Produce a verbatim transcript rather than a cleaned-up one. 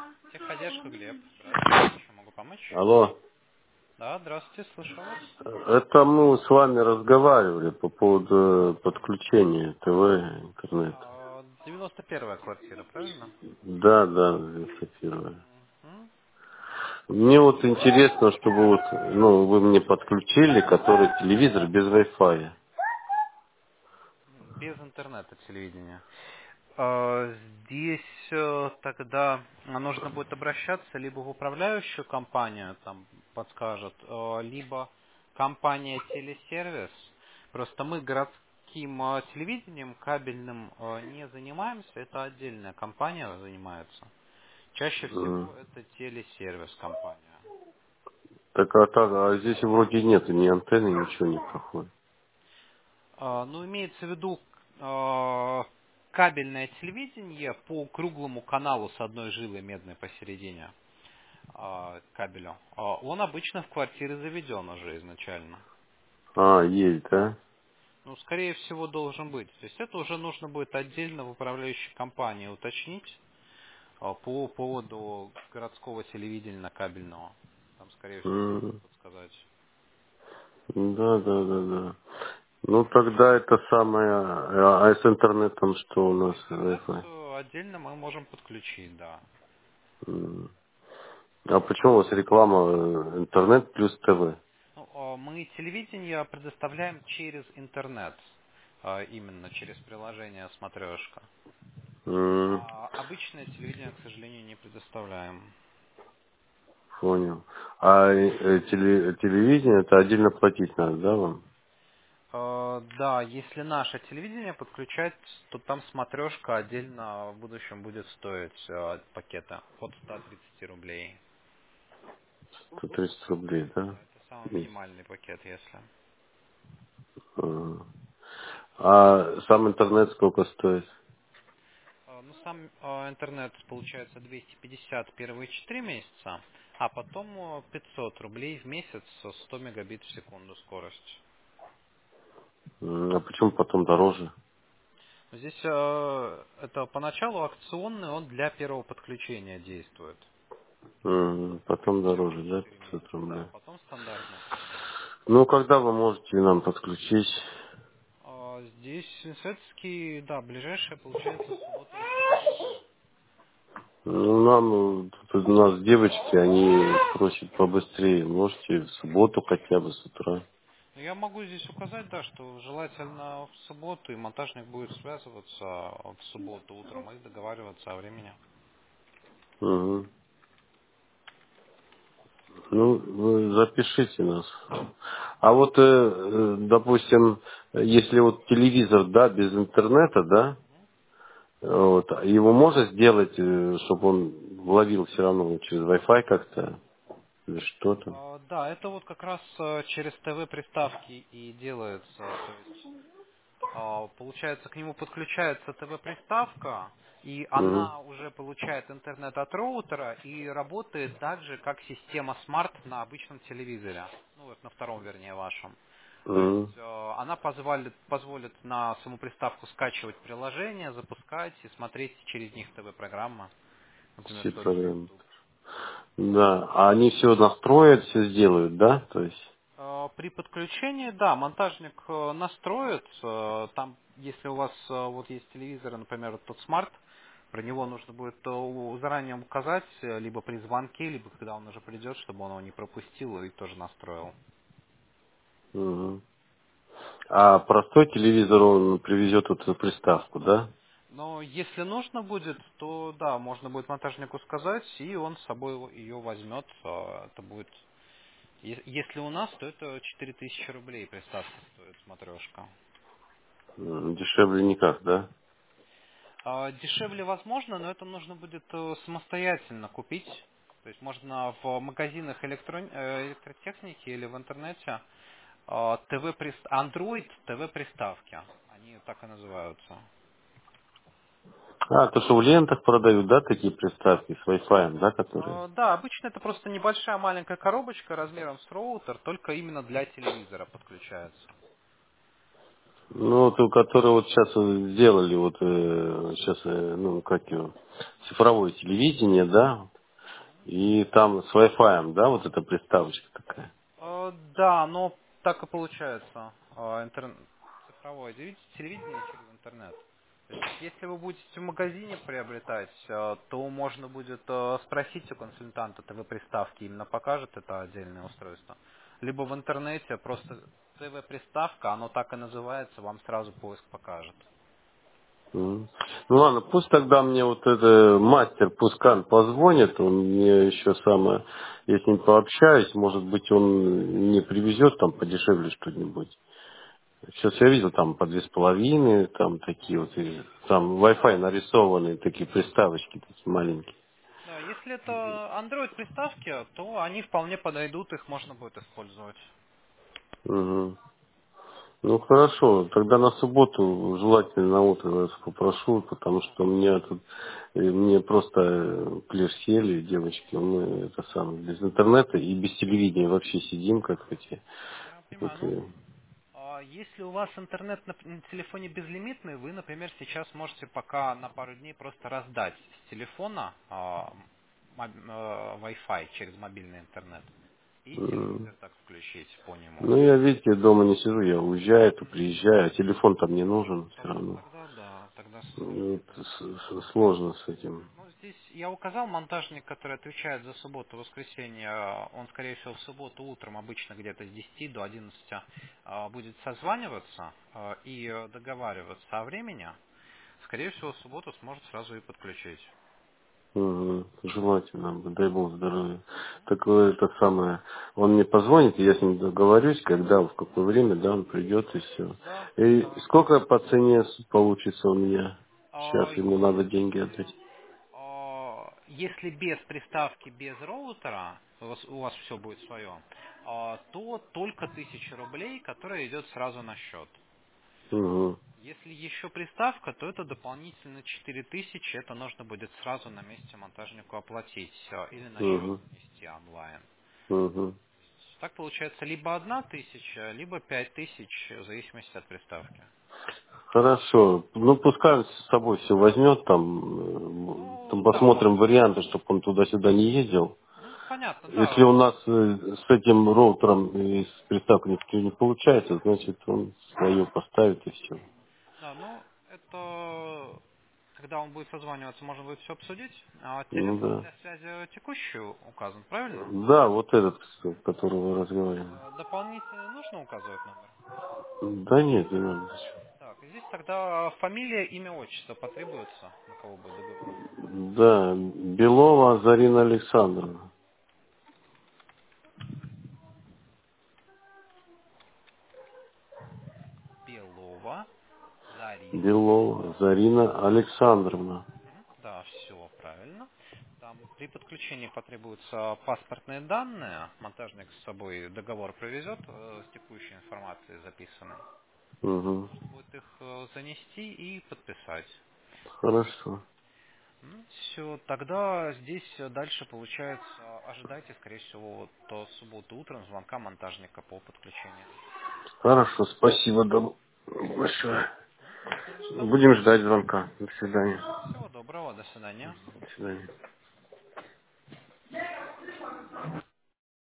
Техподдержка, Глеб. Здравствуйте. Чем могу помочь? Алло. Да, здравствуйте, слышу вас. Это мы с вами разговаривали по поводу подключения ТВ, интернета. А, девяносто первая квартира, правильно? Да, да, это первое. Мгм. Мне вот интересно, чтобы вот, ну, вы мне подключили, который телевизор без Wi-Fi. Без интернета телевидения. А, Здесь э, тогда нужно будет обращаться либо в управляющую компанию, там подскажут, э, либо компания телесервис. Просто мы городским э, телевидением кабельным э, не занимаемся, это отдельная компания занимается. Чаще М. всего это телесервис компания. Так, а, так, а здесь вроде нету ни антенны, ничего не проходит. А, Ну, имеется в виду э, кабельное телевидение по круглому каналу с одной жилой медной посередине э, кабелю. А Он обычно в квартиры заведен уже изначально. А, есть, да? Ну, скорее всего, должен быть. То есть это уже нужно будет отдельно в управляющей компании уточнить э, по поводу городского телевидения кабельного. Там, скорее всего, смогут М. подсказать. Да, да, да, да. Ну, тогда это самое... А а с интернетом что у нас? Интернет Wi-Fi? э, отдельно мы можем подключить, да. М. А почему у вас реклама э, интернет плюс ТВ? Ну, а, мы телевидение предоставляем через интернет, а, именно через приложение «Смотрешка». М, А обычное телевидение, к сожалению, не предоставляем. Понял. А э, теле- телевидение это отдельно платить надо, да, вам? А, Да, если наше телевидение подключать, то там «Смотрешка» отдельно в будущем будет стоить а, пакета от ста тридцати рублей. сто тридцать рублей, да? Да, это самый Месяц. минимальный пакет, если. Ага. А сам интернет сколько стоит? А, Ну, сам а, интернет получается двести пятьдесят первые четыре месяца, а потом а, пятьсот рублей в месяц со сто мегабит в секунду скорость. М, А почему потом дороже? Здесь а, это поначалу акционный, он для первого подключения действует. М, Потом дороже, Первые да, четыре пятьсот месяца, да, рублей? потом стандартная цена. Ну, когда вы можете нам подключить? А, Здесь Светский, да, ближайшая получается суббота-воскресенье. Ну, нам, э, тут у нас девочки, они просят побыстрее. Можете в субботу хотя бы с утра? Ну, я могу здесь указать, да, что желательно в субботу, и монтажник будет связываться в субботу утром и договариваться о времени. Угу. Ну, вы запишите нас. А вот, э, э, допустим, если вот телевизор, да, без интернета, да, вот, его можно сделать, чтобы он ловил все равно через Wi-Fi как-то или что-то? А, Да, это вот как раз э, через ТВ-приставки и делается. То есть, а, получается, к нему подключается ТВ-приставка, и Угу. она уже получает интернет от роутера и работает так же, как система Smart на обычном телевизоре. Ну, вот на втором, вернее, вашем. То Угу. есть э, она позволит, позволит на саму приставку скачивать приложения, запускать и смотреть через них ТВ-программы. Например, Все тот же программы. YouTube. Да, а они все настроят, все сделают, да? То есть. Э, При подключении, да, монтажник э, настроит. э, Там, если у вас э, вот есть телевизор, например, вот тот смарт, про него нужно будет э, у- заранее указать, э, либо при звонке, либо когда он уже придет, чтобы он его не пропустил и тоже настроил. Угу. А простой телевизор он привезет вот эту приставку, да? Но если нужно будет, то да, можно будет монтажнику сказать, и он с собой его- ее возьмет. э, Это будет, е- если у нас, то это четыре тысячи рублей приставка стоит, смотрешка. М, Дешевле никак, да? А, Дешевле возможно, но это нужно будет э, самостоятельно купить. То есть можно в магазинах электро- э, электротехники или в интернете э, ТВ прис- Android ТВ приставки. Они так и называются. А, то, что в лентах продают, да, такие приставки с Wi-Fi, да, которые? Э, Да, обычно это просто небольшая маленькая коробочка размером с роутер, только именно для телевизора подключается. Ну, вот, у которые вот сейчас сделали, вот, э, сейчас, э, ну, как его, цифровое телевидение, да, И там с Wi-Fi, да, вот эта приставочка такая. Э, Да, но так и получается. Э, интер- Цифровое телевид- телевидение через интернет. То есть, если вы будете в магазине приобретать, э, то можно будет э, спросить у консультанта ТВ приставки, именно покажет это отдельное устройство. Либо в интернете просто ТВ приставка, оно так и называется, вам сразу поиск покажет. М. Ну ладно, пусть тогда мне вот это мастер Пускан позвонит, он мне еще самое, я с ним пообщаюсь, может быть он мне привезет там подешевле что-нибудь. Сейчас я видел там по две с половиной, там такие вот, и там Wi-Fi нарисованные, такие приставочки такие маленькие. Да, если это Android приставки, то они вполне подойдут, их можно будет использовать. Мгм. Ну хорошо, тогда на субботу желательно на утро вас попрошу, потому что у меня тут, э, мне просто э, клеш сели, девочки, мы это самое, без интернета и без телевидения вообще сидим, как эти. Я Вот, понимаю, ну, э, а если у вас интернет на, на телефоне безлимитный, вы, например, сейчас можете пока на пару дней просто раздать с телефона а, моб- э, Wi-Fi через мобильный интернет и м. телевизор так включить по нему. Ну я, видите, дома не сижу, я уезжаю, то Мгм. приезжаю, а телефон там не нужен все Тогда, равно. тогда да, тогда сложнее Вот, будет. с- с- сложно с этим. Ну, здесь я указал монтажник, который отвечает за субботу, воскресенье. э, Он, скорее всего, в субботу утром, обычно где-то с десяти до одиннадцати, э, будет созваниваться э, и э, договариваться о времени. Скорее всего, в субботу сможет сразу и подключить. Мгм. Желательно бы, дай бог здоровья. Такое это самое. Он мне позвонит, и я с ним договорюсь, когда, в какое время, да, он придет и все. Да, И да. сколько по цене с- получится у меня? А, Сейчас ему надо деньги Если, отдать. а, если без приставки, без роутера, у вас, у вас все будет свое, а, то только тысяча рублей, которая идет сразу на счет. Угу. Если еще приставка, то это дополнительно четыре тысячи, это нужно будет сразу на месте монтажнику оплатить э, или на счет Угу. внести онлайн. Угу. Так получается либо одна тысяча, либо пять тысяч, в зависимости от приставки. Хорошо. Ну, пускай он с собой все возьмет, там, э, Ну, там да, посмотрим варианты, чтобы он туда-сюда не ездил. ну, понятно, Если у да. нас э, с этим роутером и с приставкой ничего не получается, значит он свое поставит и все. Да, ну, это, когда он будет созваниваться, можно будет все обсудить. А Ну телефон да. для связи текущий указан, правильно? Да, вот этот, с которого мы разговариваем. Э, Дополнительно нужно указывать номер? Да нет, не надо. Так, здесь тогда фамилия, имя, отчество потребуется, на кого будет договор. Да, Белова Зарина Александровна. Белова, Зарина. Белова Зарина Александровна. Мгм. Да, все правильно. Там при подключении потребуются паспортные данные. Монтажник с собой договор привезет э, с текущей информацией записанной. Угу. Нужно будет их э, занести и подписать. Хорошо. Все, тогда здесь э, дальше получается, ожидайте, скорее всего, вот, то субботу утром звонка монтажника по подключению. Хорошо, спасибо дом- большое. Хорошо. Будем ждать звонка. До свидания. Всего доброго, до свидания. До свидания.